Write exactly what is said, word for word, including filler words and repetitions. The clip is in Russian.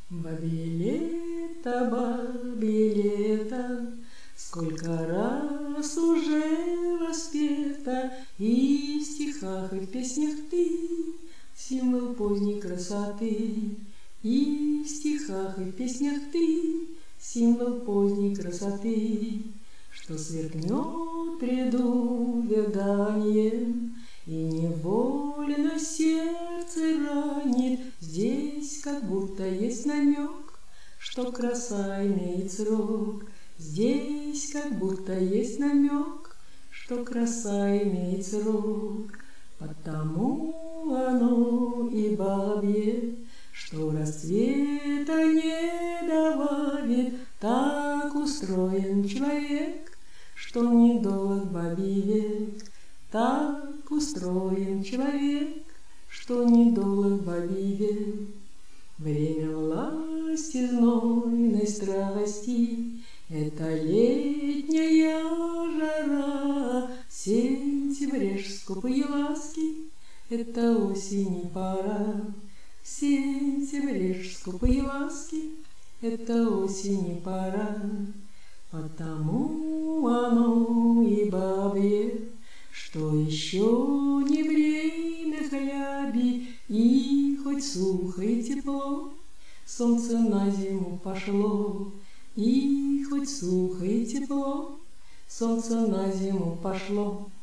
Бабье лето, бабье лето, сколько раз уже воспета, и в стихах, и в песнях ты символ поздней красоты. И в стихах, и в песнях ты символ поздней красоты, что сверкнет предувяданием и невольно сердце ранит. Здесь как будто есть намек, что краса имеет срок. Здесь как будто есть намек, что краса имеет срок. Потому оно и бабье, что расцвета не добавит. Так устроен человек, что недолг бабий век. Так устроен человек, что недолг бабий век. Время власти знойной страсти — это летняя жара. Сентябрь скупые ласки — это осени пора. Сентябрь скупые ласки — это осени пора. Потому оно и бабье, что еще не время хляби, и хоть сухо и тепло, солнце на зиму пошло. И хоть сухо и тепло, солнце на зиму пошло.